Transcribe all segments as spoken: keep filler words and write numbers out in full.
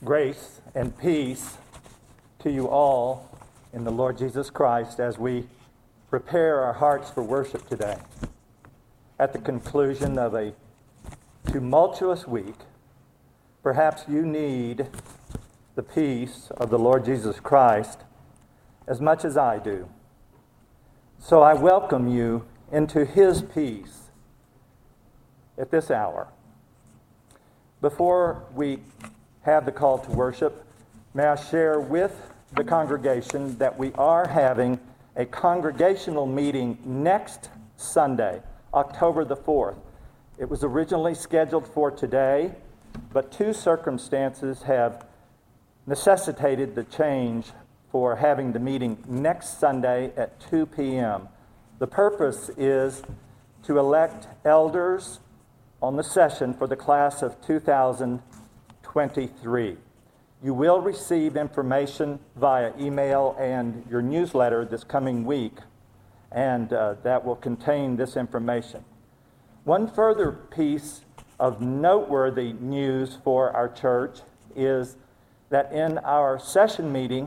Grace and peace to you all in the Lord Jesus Christ as we prepare our hearts for worship today. At the conclusion of a tumultuous week, perhaps you need the peace of the Lord Jesus Christ as much as I do. So I welcome you into His peace at this hour. Before we have the call to worship, may I share with the congregation that we are having a congregational meeting next Sunday, October the fourth. It was originally scheduled for today, but two circumstances have necessitated the change for having the meeting next Sunday at two p.m. The purpose is to elect elders on the session for the class of two thousand twenty-three. You will receive information via email and your newsletter this coming week, and uh, that will contain this information. One further piece of noteworthy news for our church is that in our session meeting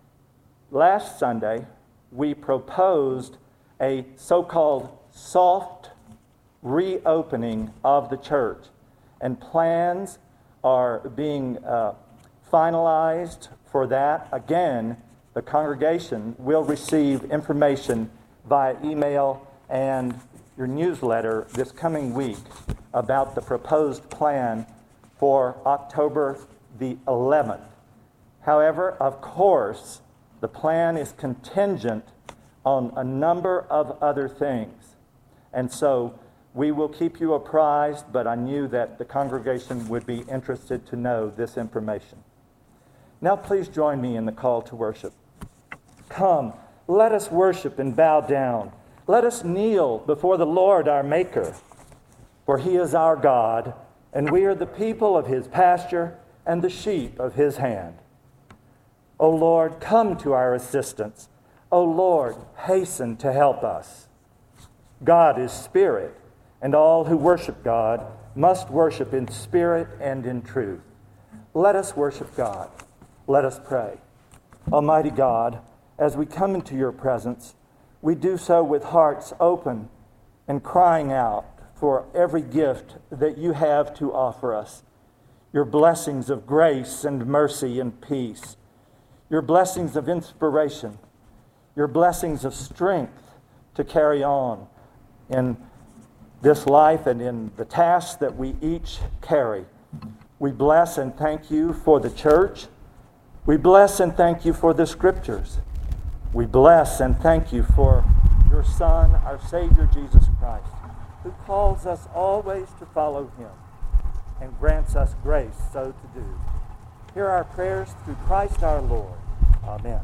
last Sunday, we proposed a so-called soft reopening of the church, and plans are being uh, finalized for that. Again, the congregation will receive information via email and your newsletter this coming week about the proposed plan for October the eleventh. However, of course, the plan is contingent on a number of other things. And so we will keep you apprised, but I knew that the congregation would be interested to know this information. Now please join me in the call to worship. Come, let us worship and bow down. Let us kneel before the Lord our Maker, for He is our God, and we are the people of His pasture and the sheep of His hand. O Lord, come to our assistance. O Lord, hasten to help us. God is spirit, and all who worship God must worship in spirit and in truth. Let us worship God. Let us pray. Almighty God, as we come into your presence, we do so with hearts open and crying out for every gift that you have to offer us. Your blessings of grace and mercy and peace. Your blessings of inspiration. Your blessings of strength to carry on in this life and in the tasks that we each carry. We bless and thank you for the church. We bless and thank you for the scriptures. We bless and thank you for your Son, our Savior, Jesus Christ, who calls us always to follow Him and grants us grace so to do. Hear our prayers through Christ our Lord. Amen.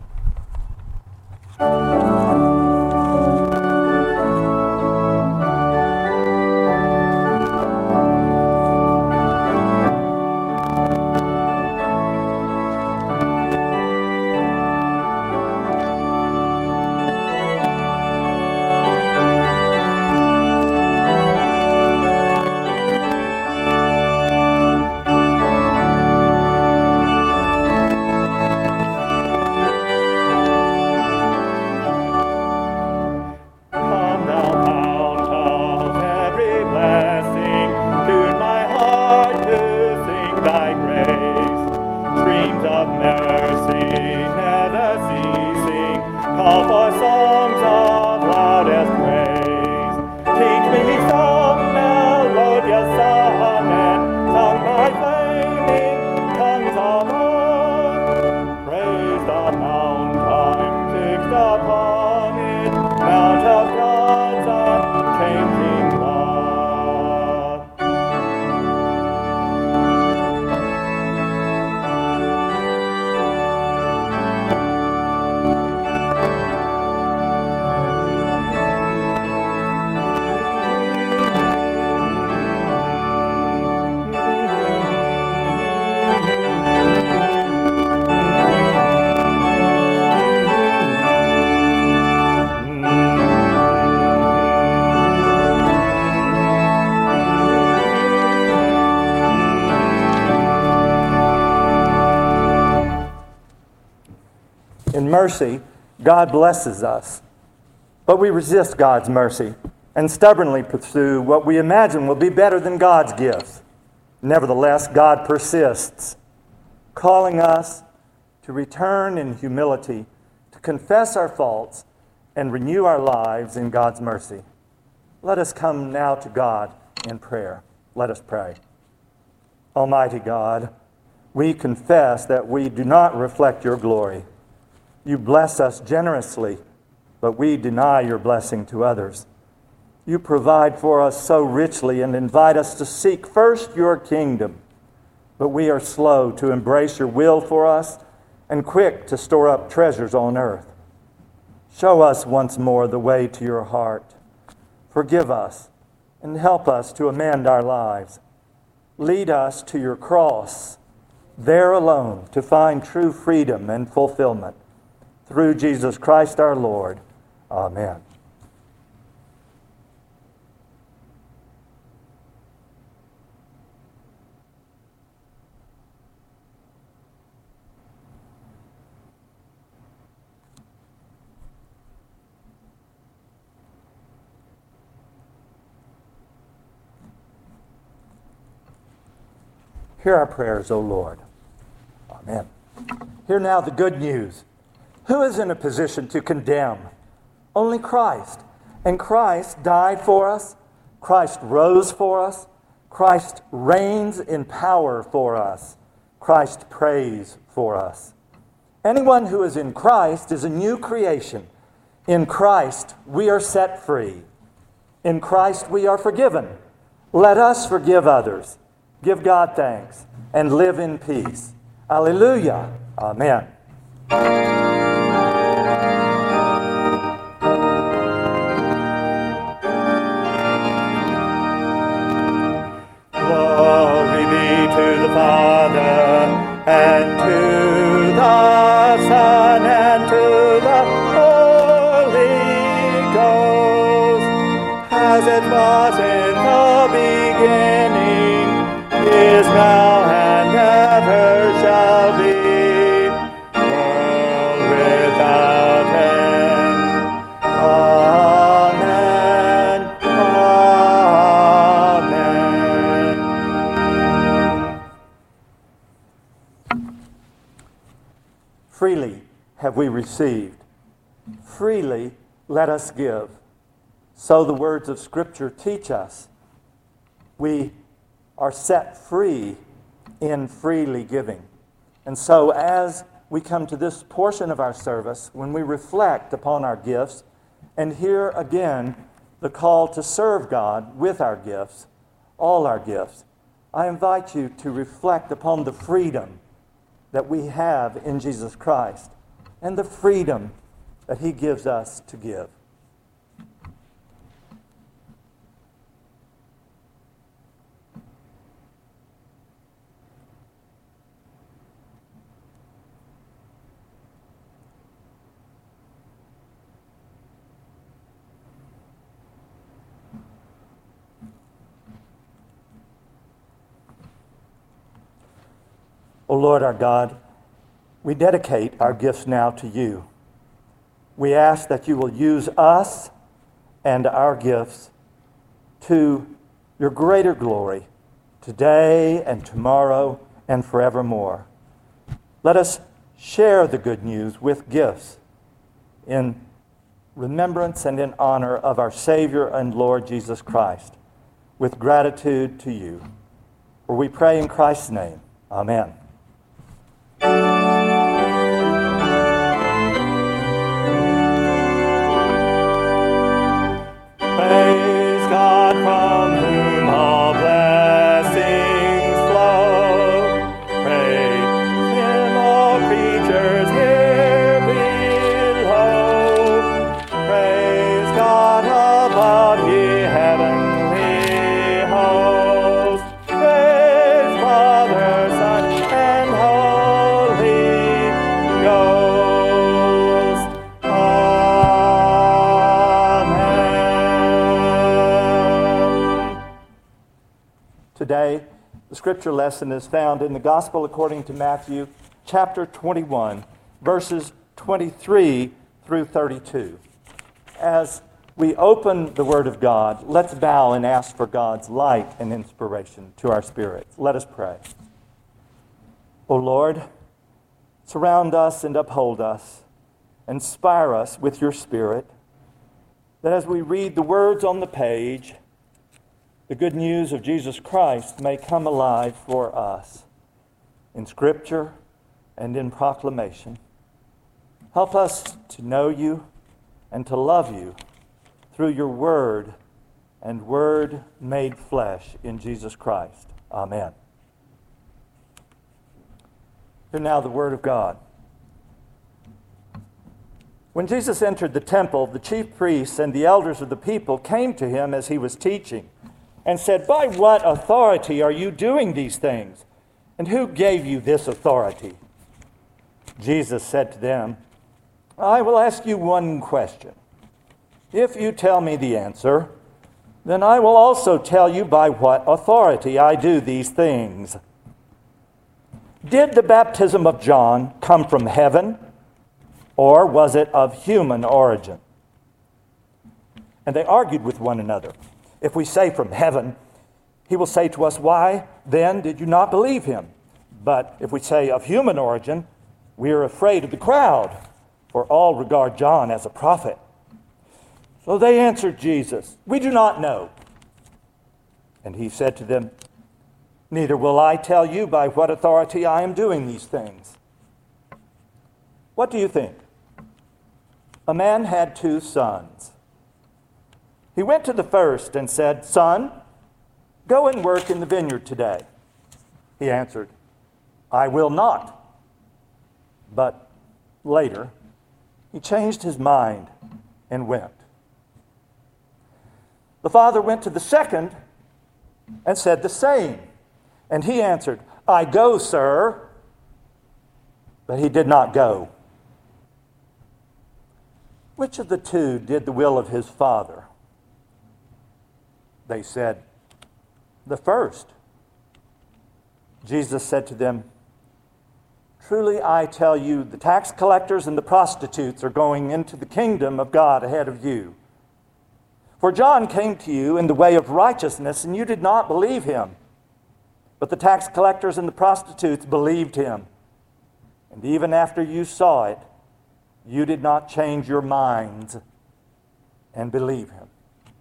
mercy, God blesses us. But we resist God's mercy and stubbornly pursue what we imagine will be better than God's gifts. Nevertheless, God persists, calling us to return in humility, to confess our faults, and renew our lives in God's mercy. Let us come now to God in prayer. Let us pray. Almighty God, we confess that we do not reflect your glory. You bless us generously, but we deny your blessing to others. You provide for us so richly and invite us to seek first your kingdom, but we are slow to embrace your will for us and quick to store up treasures on earth. Show us once more the way to your heart. Forgive us and help us to amend our lives. Lead us to your cross, there alone to find true freedom and fulfillment. Through Jesus Christ our Lord. Amen. Hear our prayers, O Lord. Amen. Hear now the good news. Who is in a position to condemn? Only Christ. And Christ died for us. Christ rose for us. Christ reigns in power for us. Christ prays for us. Anyone who is in Christ is a new creation. In Christ we are set free. In Christ we are forgiven. Let us forgive others. Give God thanks and live in peace. Alleluia. Amen. Glory be to the Father, and to the Son, and to the Holy Ghost, as it was in the beginning, is now, and ever shall be, world without end. Amen. Amen. Freely have we received. Freely let us give. So the words of Scripture teach us. We are set free in freely giving. And so as we come to this portion of our service, when we reflect upon our gifts and hear again the call to serve God with our gifts, all our gifts, I invite you to reflect upon the freedom that we have in Jesus Christ and the freedom that He gives us to give. O Lord our God, we dedicate our gifts now to you. We ask that you will use us and our gifts to your greater glory today and tomorrow and forevermore. Let us share the good news with gifts in remembrance and in honor of our Savior and Lord Jesus Christ, with gratitude to you. For we pray in Christ's name. Amen. Praise God, from whom all blessings flow. Praise Him, all creatures here below. Praise God above, ye heavenly hosts. Praise Father, Son, and Holy Ghost. Today, the scripture lesson is found in the Gospel according to Matthew, chapter twenty-one, verses twenty-three through thirty-two. As we open the Word of God, let's bow and ask for God's light and inspiration to our spirits. Let us pray. O Lord, surround us and uphold us. Inspire us with your Spirit, that as we read the words on the page, the good news of Jesus Christ may come alive for us in Scripture and in proclamation. Help us to know you and to love you through your word and word made flesh in Jesus Christ. Amen. Hear now the word of God. When Jesus entered the temple, the chief priests and the elders of the people came to him as he was teaching and said, "By what authority are you doing these things? And who gave you this authority?" Jesus said to them, "I will ask you one question. If you tell me the answer, then I will also tell you by what authority I do these things. Did the baptism of John come from heaven, or was it of human origin?" And they argued with one another. "If we say from heaven, he will say to us, 'Why then did you not believe him?' But if we say of human origin, we are afraid of the crowd, for all regard John as a prophet." So they answered Jesus, "We do not know." And he said to them, "Neither will I tell you by what authority I am doing these things. What do you think? A man had two sons. He went to the first and said, 'Son, go and work in the vineyard today.' He answered, 'I will not.' But later, he changed his mind and went. The father went to the second and said the same. And he answered, 'I go, sir.' But he did not go. Which of the two did the will of his father?" They said, "The first." Jesus said to them, "Truly I tell you, the tax collectors and the prostitutes are going into the kingdom of God ahead of you. For John came to you in the way of righteousness, and you did not believe him. But the tax collectors and the prostitutes believed him. And even after you saw it, you did not change your minds and believe him."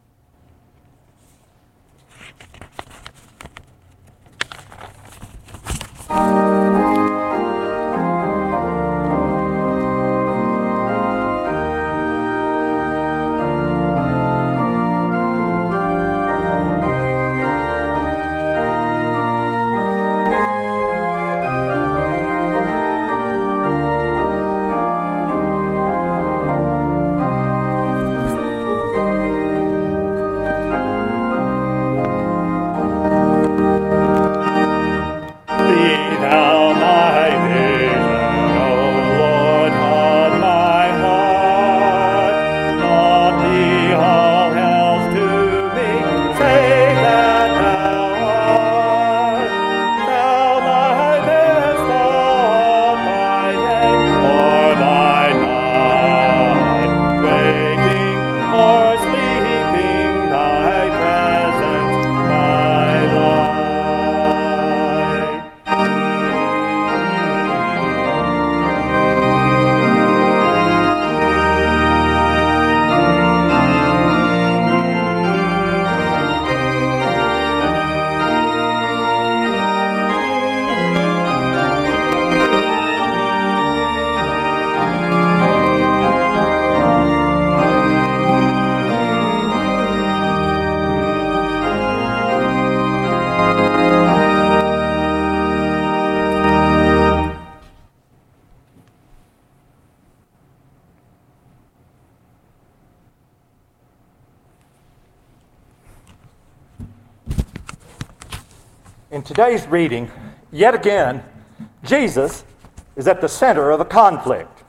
In today's reading, yet again, Jesus is at the center of a conflict.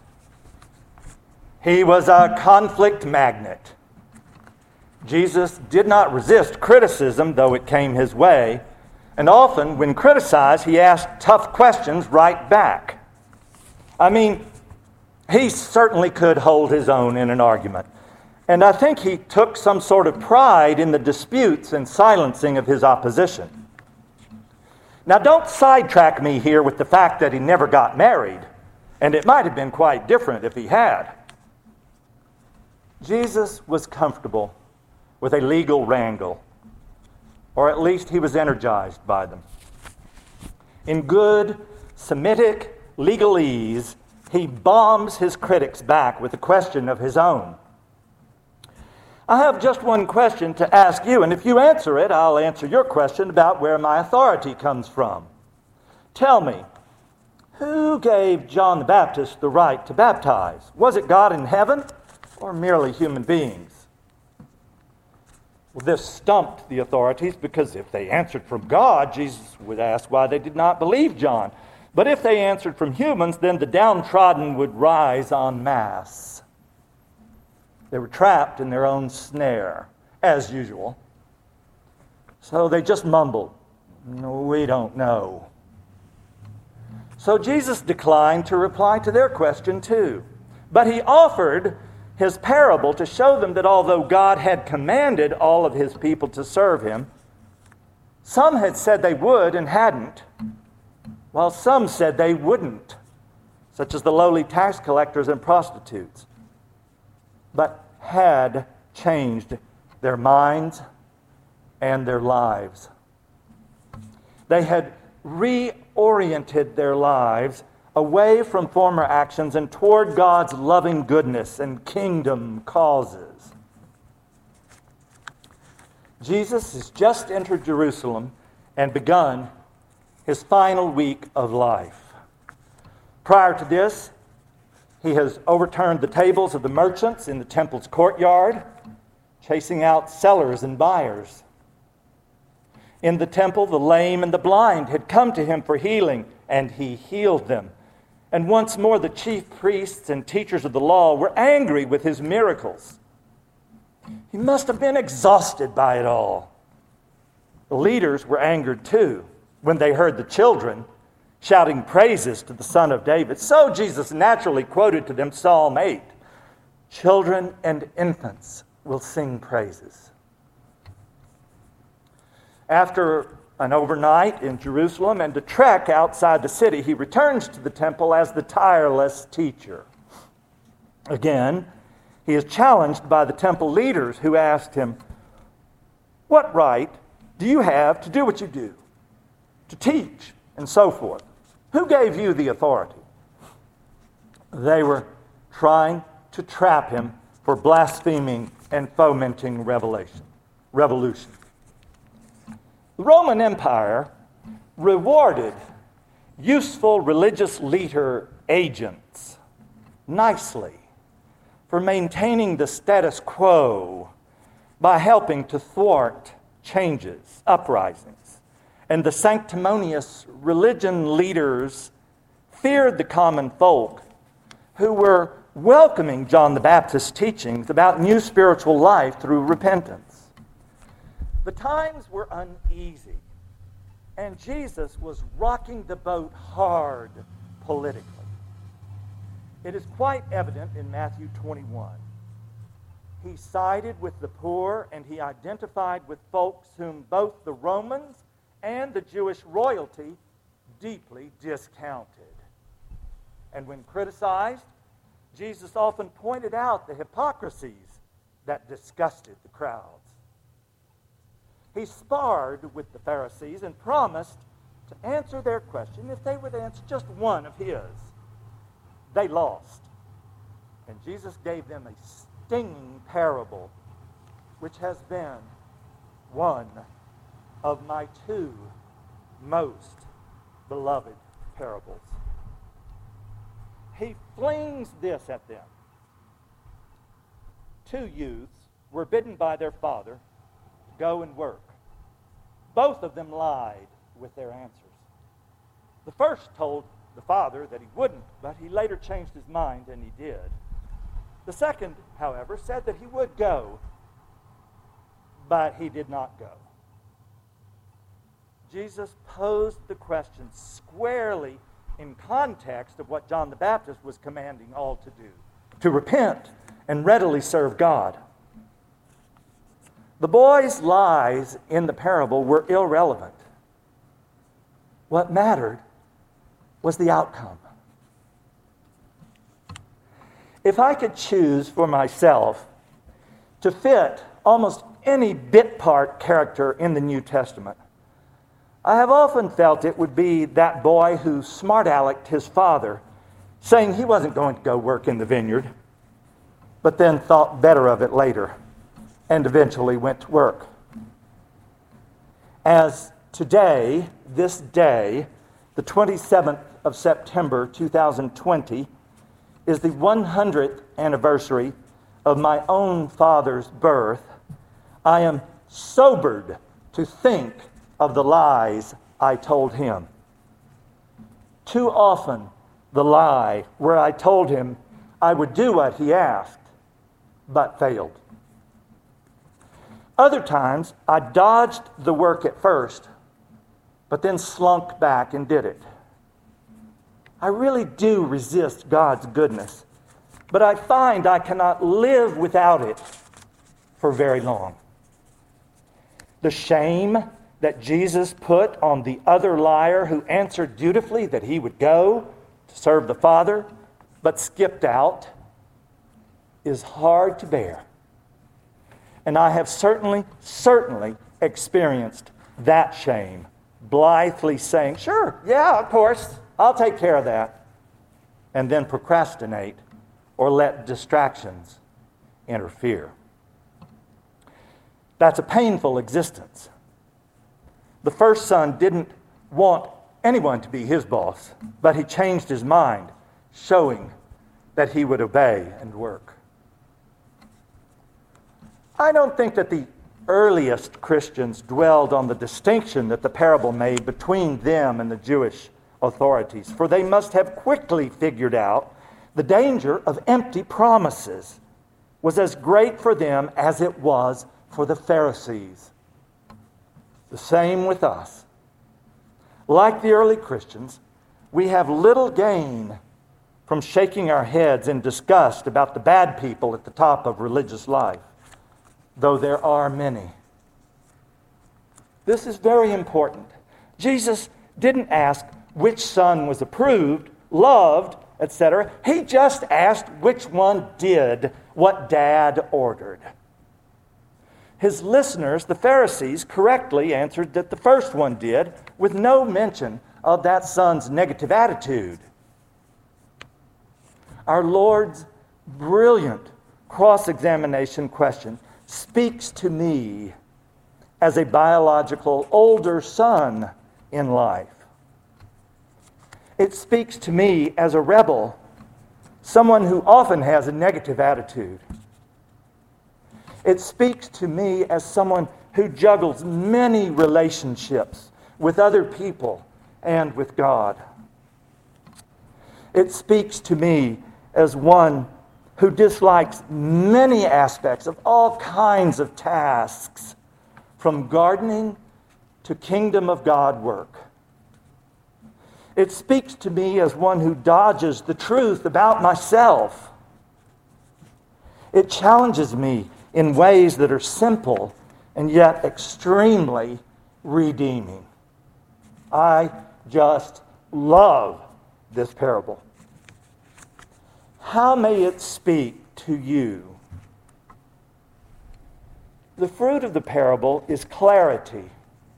He was a conflict magnet. Jesus did not resist criticism, though it came his way, and often, when criticized, he asked tough questions right back. I mean, He certainly could hold his own in an argument. And I think he took some sort of pride in the disputes and silencing of his opposition. Now, don't sidetrack me here with the fact that he never got married, and it might have been quite different if he had. Jesus was comfortable with a legal wrangle, or at least he was energized by them. In good Semitic legalese, he bombs his critics back with a question of his own. I have just one question to ask you, and if you answer it, I'll answer your question about where my authority comes from. Tell me, who gave John the Baptist the right to baptize? Was it God in heaven or merely human beings? Well, this stumped the authorities because if they answered from God, Jesus would ask why they did not believe John. But if they answered from humans, then the downtrodden would rise en masse. They were trapped in their own snare, as usual. So they just mumbled, "No, we don't know." So Jesus declined to reply to their question too. But he offered his parable to show them that although God had commanded all of his people to serve him, some had said they would and hadn't, while some said they wouldn't, such as the lowly tax collectors and prostitutes, but had changed their minds and their lives. They had reoriented their lives away from former actions and toward God's loving goodness and kingdom causes. Jesus has just entered Jerusalem and begun his final week of life. Prior to this, he has overturned the tables of the merchants in the temple's courtyard, chasing out sellers and buyers. In the temple, the lame and the blind had come to him for healing, and he healed them. And once more, the chief priests and teachers of the law were angry with his miracles. He must have been exhausted by it all. The leaders were angered too when they heard the children shouting praises to the Son of David. So Jesus naturally quoted to them Psalm eight, "Children and infants will sing praises." After an overnight in Jerusalem and a trek outside the city, he returns to the temple as the tireless teacher. Again, he is challenged by the temple leaders who asked him, "What right do you have to do what you do, to teach, and so forth? Who gave you the authority?" They were trying to trap him for blaspheming and fomenting revelation, revolution. The Roman Empire rewarded useful religious leader agents nicely for maintaining the status quo by helping to thwart changes, uprisings. And the sanctimonious religion leaders feared the common folk who were welcoming John the Baptist's teachings about new spiritual life through repentance. The times were uneasy, and Jesus was rocking the boat hard politically. It is quite evident in Matthew twenty-one. He sided with the poor, and he identified with folks whom both the Romans and the Jewish royalty deeply discounted. And when criticized, Jesus often pointed out the hypocrisies that disgusted the crowds. He sparred with the Pharisees and promised to answer their question if they would answer just one of his. They lost. And Jesus gave them a stinging parable, which has been one of my two most beloved parables. He flings this at them. Two youths were bidden by their father to go and work. Both of them lied with their answers. The first told the father that he wouldn't, but he later changed his mind and he did. The second, however, said that he would go, but he did not go. Jesus posed the question squarely in context of what John the Baptist was commanding all to do, to repent and readily serve God. The boy's lies in the parable were irrelevant. What mattered was the outcome. If I could choose for myself to fit almost any bit part character in the New Testament, I have often felt it would be that boy who smart-alecked his father, saying he wasn't going to go work in the vineyard, but then thought better of it later and eventually went to work. As today, this day, the twenty-seventh of September two thousand twenty, is the one hundredth anniversary of my own father's birth, I am sobered to think of the lies I told him. Too often, the lie where I told him I would do what he asked, but failed. Other times, I dodged the work at first, but then slunk back and did it. I really do resist God's goodness, but I find I cannot live without it for very long. The shame that Jesus put on the other liar who answered dutifully that he would go to serve the Father, but skipped out, is hard to bear. And I have certainly, certainly experienced that shame, blithely saying, sure, yeah, of course, I'll take care of that, and then procrastinate or let distractions interfere. That's a painful existence. The first son didn't want anyone to be his boss, but he changed his mind, showing that he would obey and work. I don't think that the earliest Christians dwelled on the distinction that the parable made between them and the Jewish authorities, for they must have quickly figured out the danger of empty promises was as great for them as it was for the Pharisees. The same with us. Like the early Christians, we have little gain from shaking our heads in disgust about the bad people at the top of religious life, though there are many. This is very important. Jesus didn't ask which son was approved, loved, et cetera. He just asked which one did what Dad ordered. His listeners, the Pharisees, correctly answered that the first one did, with no mention of that son's negative attitude. Our Lord's brilliant cross-examination question speaks to me as a biological older son in life. It speaks to me as a rebel, someone who often has a negative attitude. It speaks to me as someone who juggles many relationships with other people and with God. It speaks to me as one who dislikes many aspects of all kinds of tasks, from gardening to kingdom of God work. It speaks to me as one who dodges the truth about myself. It challenges me in ways that are simple and yet extremely redeeming. I just love this parable. How may it speak to you? The fruit of the parable is clarity.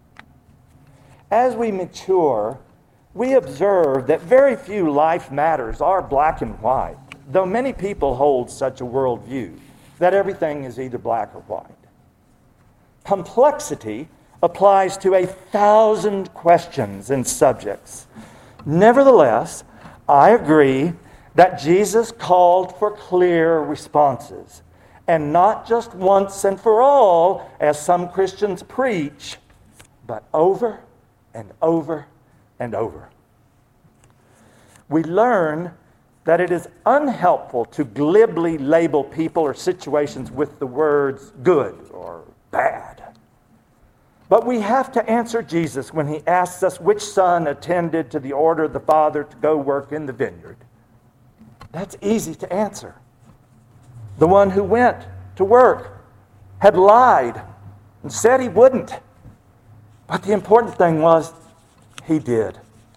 As we mature, we observe that very few life matters are black and white, though many people hold such a worldview that everything is either black or white. Complexity applies to a thousand questions and subjects. Nevertheless, I agree that Jesus called for clear responses, and not just once and for all, as some Christians preach, but over and over and over. We learn that it is unhelpful to glibly label people or situations with the words good or bad. But we have to answer Jesus when he asks us which son attended to the order of the Father to go work in the vineyard. That's easy to answer. The one who went to work had lied and said he wouldn't. But the important thing was, he did.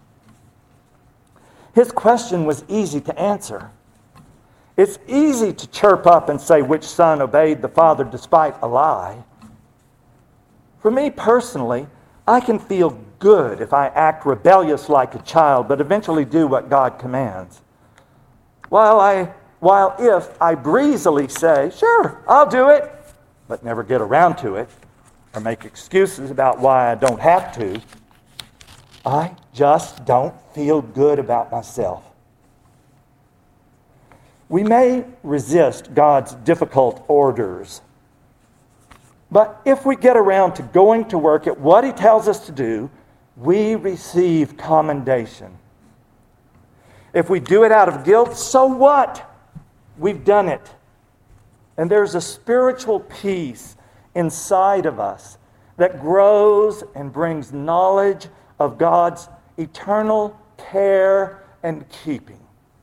His question was easy to answer. It's easy to chirp up and say which son obeyed the Father despite a lie. For me personally, I can feel good if I act rebellious like a child, but eventually do what God commands. While I, while if I breezily say, sure, I'll do it, but never get around to it, or make excuses about why I don't have to, I just don't feel good about myself. We may resist God's difficult orders, but if we get around to going to work at what he tells us to do, we receive commendation. If we do it out of guilt, so what? We've done it. And there's a spiritual peace inside of us that grows and brings knowledge of God's eternal care and keeping.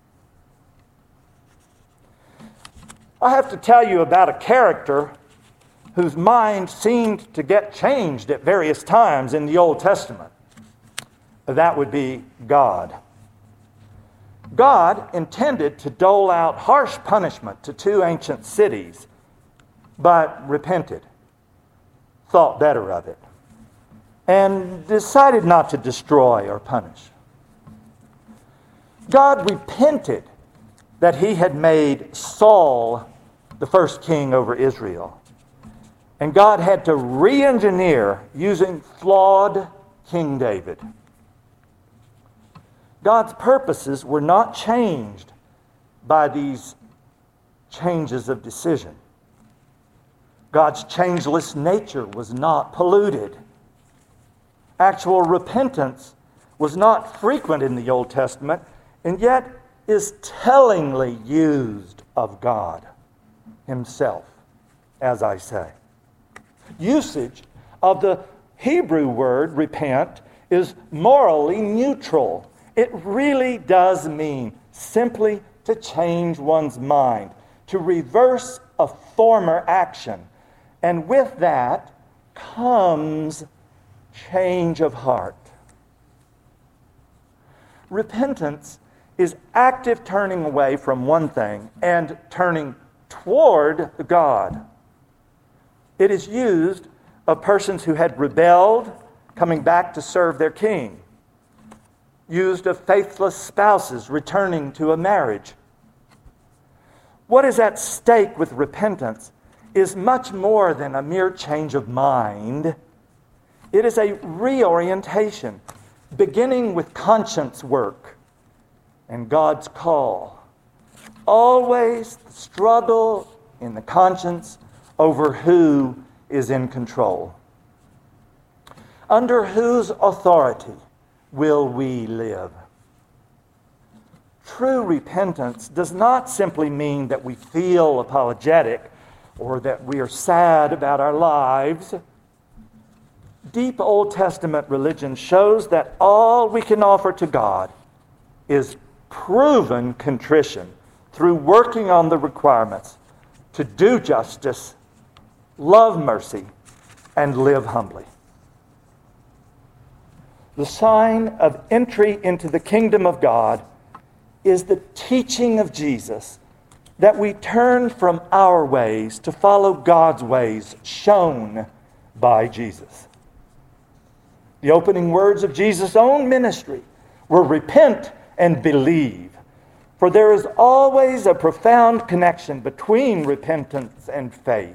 I have to tell you about a character whose mind seemed to get changed at various times in the Old Testament. That would be God. God intended to dole out harsh punishment to two ancient cities, but repented, thought better of it, and decided not to destroy or punish. God repented that he had made Saul the first king over Israel. And God had to re-engineer using flawed King David. God's purposes were not changed by these changes of decision. God's changeless nature was not polluted. Actual repentance was not frequent in the Old Testament, and yet is tellingly used of God himself, as I say. Usage of the Hebrew word repent is morally neutral. It really does mean simply to change one's mind, to reverse a former action. And with that comes change of heart. Repentance is active turning away from one thing and turning toward God. It is used of persons who had rebelled, coming back to serve their king. Used of faithless spouses returning to a marriage. What is at stake with repentance is much more than a mere change of mind. It is a reorientation, beginning with conscience work and God's call. Always the struggle in the conscience over who is in control. Under whose authority will we live? True repentance does not simply mean that we feel apologetic or that we are sad about our lives. Deep Old Testament religion shows that all we can offer to God is proven contrition through working on the requirements to do justice, love mercy, and live humbly. The sign of entry into the kingdom of God is the teaching of Jesus that we turn from our ways to follow God's ways shown by Jesus. The opening words of Jesus' own ministry were repent and believe. For there is always a profound connection between repentance and faith.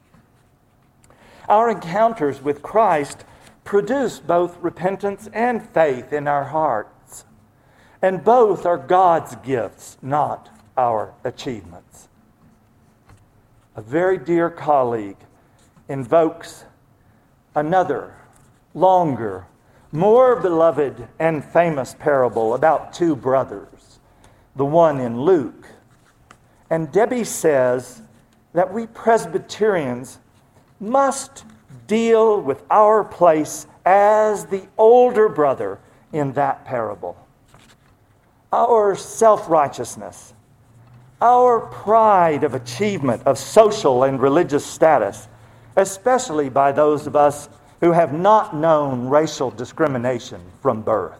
Our encounters with Christ produce both repentance and faith in our hearts. And both are God's gifts, not our achievements. A very dear colleague invokes another, longer, more beloved and famous parable about two brothers, the one in Luke. And Debbie says that we Presbyterians must deal with our place as the older brother in that parable. Our self-righteousness, our pride of achievement of social and religious status, especially by those of us who have not known racial discrimination from birth.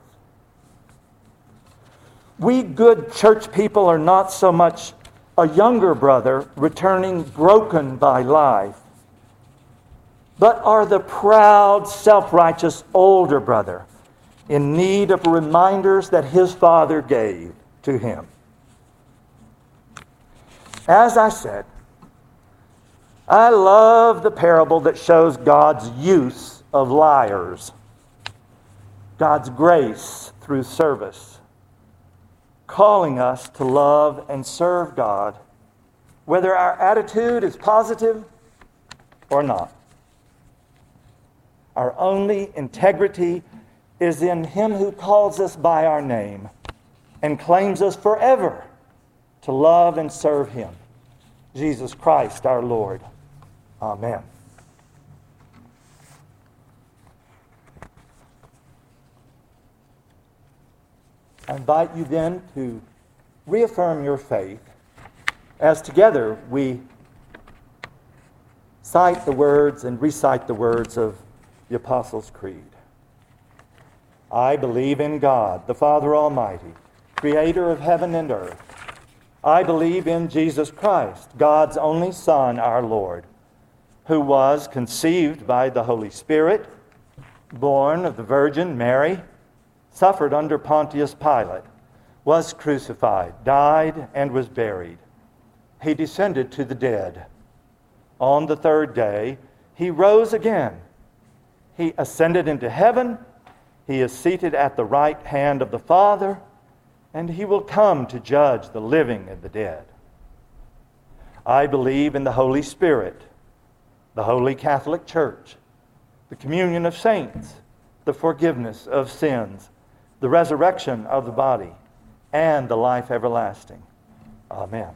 We good church people are not so much a younger brother returning broken by life, but are the proud, self-righteous older brother in need of reminders that his father gave to him. As I said, I love the parable that shows God's use of liars, God's grace through service, calling us to love and serve God, whether our attitude is positive or not. Our only integrity is in Him who calls us by our name and claims us forever to love and serve Him, Jesus Christ our Lord. Amen. I invite you then to reaffirm your faith as together we cite the words and recite the words of the Apostles' Creed. I believe in God, the Father Almighty, creator of heaven and earth. I believe in Jesus Christ, God's only Son, our Lord, who was conceived by the Holy Spirit, born of the Virgin Mary, suffered under Pontius Pilate, was crucified, died, and was buried. He descended to the dead. On the third day, He rose again. He ascended into heaven. He is seated at the right hand of the Father, and He will come to judge the living and the dead. I believe in the Holy Spirit, the Holy Catholic Church, the communion of saints, the forgiveness of sins, the resurrection of the body, and the life everlasting. Amen.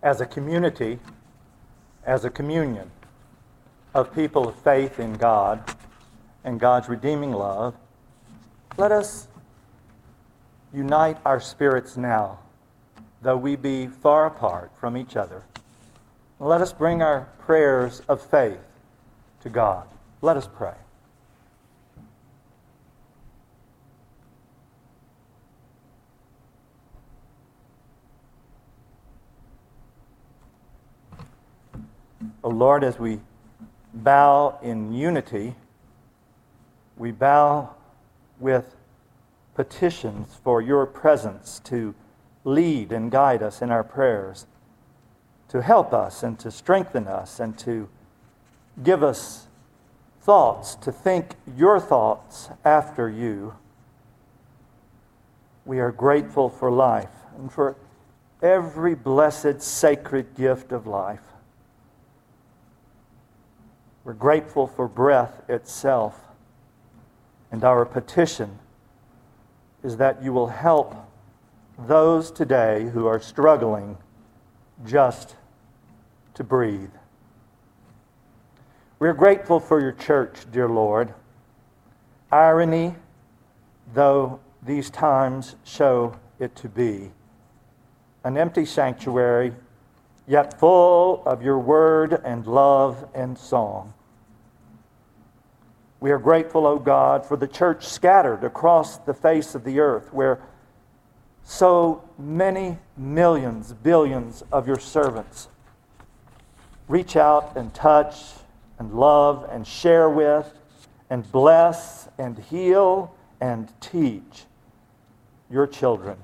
as a community, as a communion of people of faith in God and God's redeeming love, let us unite our spirits now, though we be far apart from each other. Let us bring our prayers of faith to God. Let us pray. O Lord, as we bow in unity, we bow with petitions for your presence to lead and guide us in our prayers, to help us and to strengthen us and to give us thoughts, to think your thoughts after you. We are grateful for life and for every blessed sacred gift of life. We're grateful for breath itself, and our petition is that you will help those today who are struggling just to breathe. We're grateful for your church, dear Lord. Irony, though these times show it to be, an empty sanctuary, yet full of your word and love and song. We are grateful, O God, for the church scattered across the face of the earth, where so many millions, billions of your servants reach out and touch and love and share with and bless and heal and teach your children.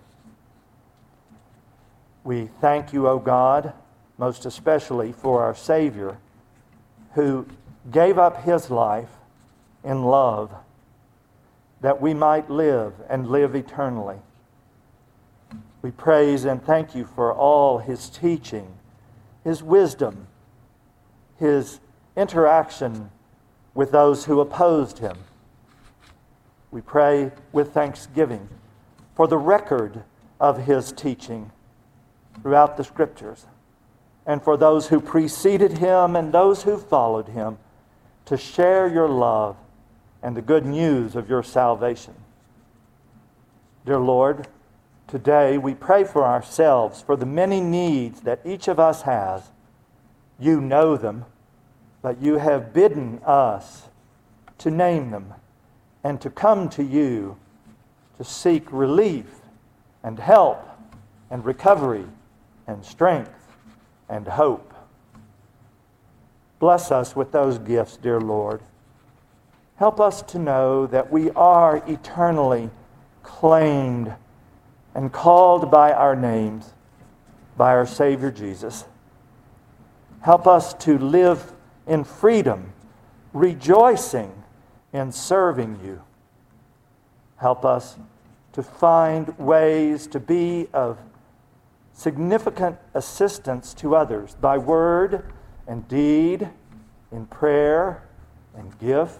We thank you, O God, most especially for our Savior, who gave up his life in love that we might live and live eternally. We praise and thank you for all his teaching, his wisdom, his interaction with those who opposed him. We pray with thanksgiving for the record of his teaching throughout the Scriptures, and for those who preceded him and those who followed him to share your love and the good news of your salvation. Dear Lord, today we pray for ourselves, for the many needs that each of us has. You know them, but you have bidden us to name them and to come to you to seek relief and help and recovery and strength and hope. Bless us with those gifts, dear Lord. Help us to know that we are eternally claimed and called by our names by our Savior Jesus. Help us to live in freedom, rejoicing in serving you. Help us to find ways to be of significant assistance to others by word and deed, in prayer and gift.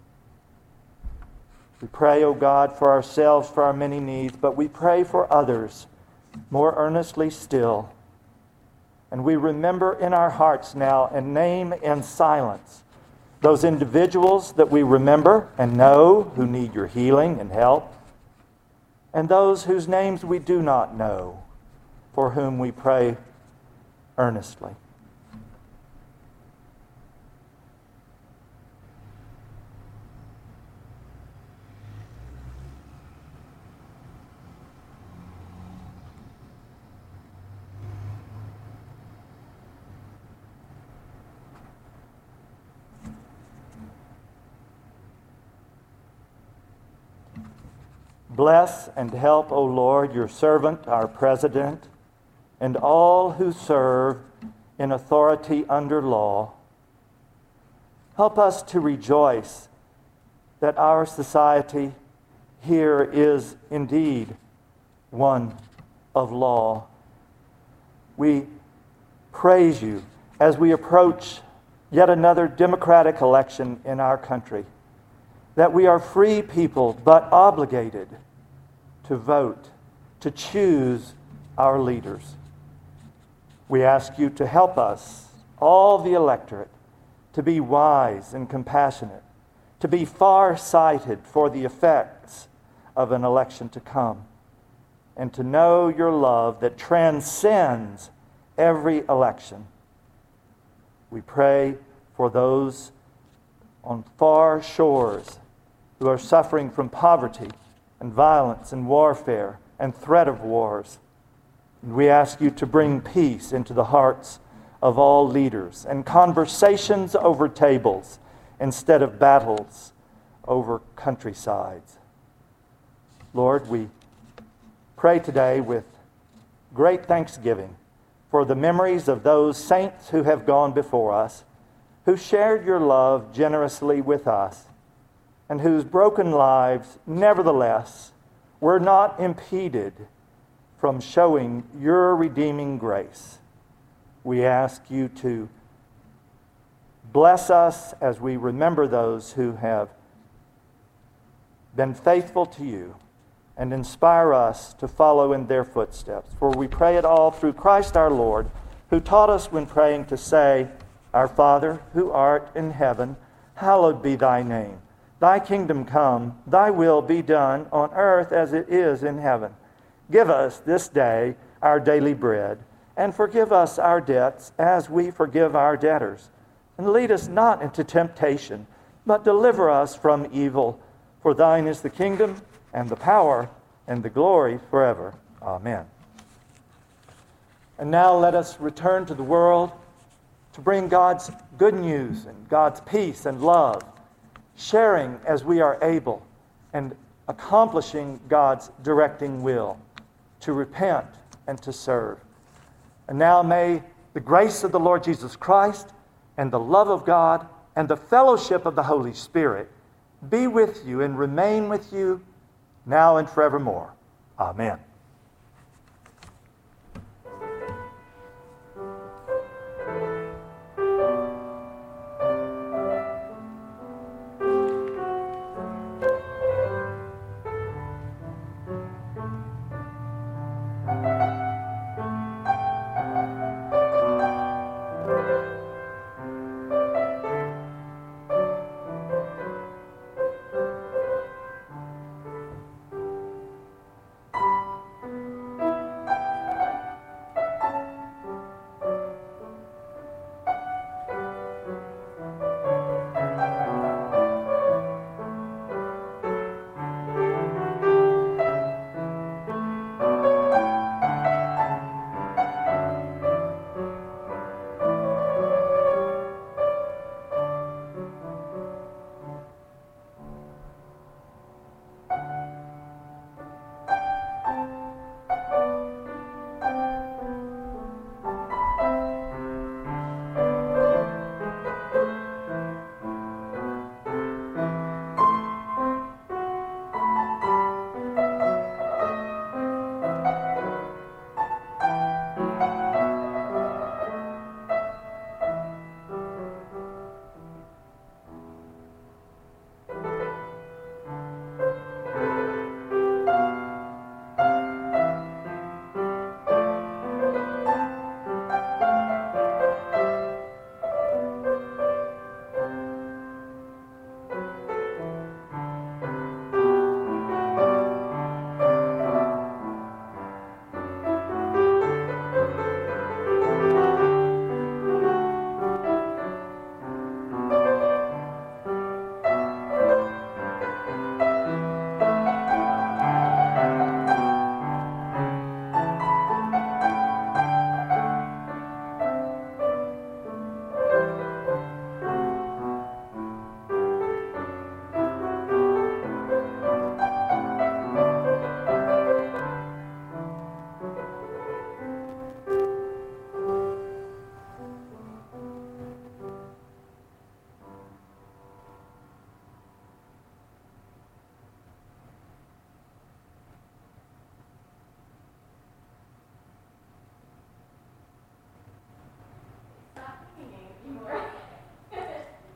We pray, O God, for ourselves, for our many needs, but we pray for others more earnestly still. And we remember in our hearts now and name in silence those individuals that we remember and know who need your healing and help, and those whose names we do not know, for whom we pray earnestly. Bless and help, O Lord, your servant, our president, and all who serve in authority under law. Help us to rejoice that our society here is indeed one of law. We praise you as we approach yet another democratic election in our country, that we are free people but obligated to vote, to choose our leaders. We ask you to help us, all the electorate, to be wise and compassionate, to be far-sighted for the effects of an election to come, and to know your love that transcends every election. We pray for those on far shores who are suffering from poverty and violence and warfare and threat of wars. And we ask you to bring peace into the hearts of all leaders and conversations over tables instead of battles over countrysides. Lord, we pray today with great thanksgiving for the memories of those saints who have gone before us, who shared your love generously with us, and whose broken lives, nevertheless, were not impeded from showing your redeeming grace. We ask you to bless us as we remember those who have been faithful to you, and inspire us to follow in their footsteps. For we pray it all through Christ our Lord, who taught us when praying to say, Our Father, who art in heaven, hallowed be thy name. Thy kingdom come, thy will be done on earth as it is in heaven. Give us this day our daily bread, and forgive us our debts as we forgive our debtors. And lead us not into temptation, but deliver us from evil. For thine is the kingdom, and the power, and the glory forever. Amen. And now let us return to the world to bring God's good news and God's peace and love, sharing as we are able and accomplishing God's directing will, to repent and to serve. And now may the grace of the Lord Jesus Christ and the love of God and the fellowship of the Holy Spirit be with you and remain with you now and forevermore. Amen.